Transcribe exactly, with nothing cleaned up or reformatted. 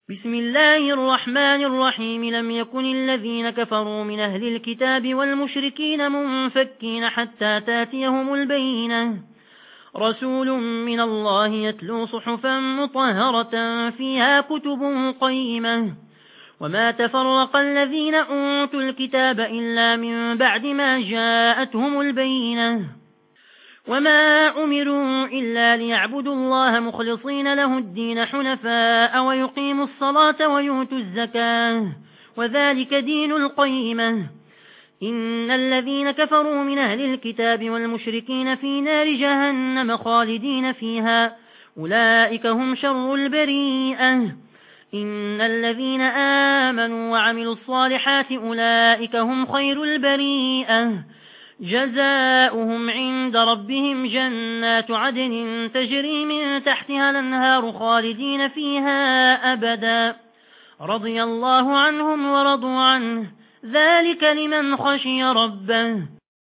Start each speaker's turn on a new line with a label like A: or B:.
A: بسم الله الرحمن الرحيم لم يكن الذين كفروا من أهل الكتاب والمشركين منفكين حتى تاتيهم البينة رسول من الله يتلو صحفا مطهرة فيها كتب قيمة وما تفرق الذين أوتوا الكتاب إلا من بعد ما جاءتهم البينة وما أمروا إلا ليعبدوا الله مخلصين له الدين حنفاء ويقيموا الصلاة ويؤتوا الزكاة وذلك دين القيمة إن الذين كفروا من أهل الكتاب والمشركين في نار جهنم خالدين فيها أولئك هم شر البريئة إن الذين آمنوا وعملوا الصالحات أولئك هم خير البريئة جزاؤهم عند ربهم جنات عدن تجري من تحتها الأنهار خالدين فيها أبدا رضي الله عنهم ورضوا عنه ذلك لمن خشي ربه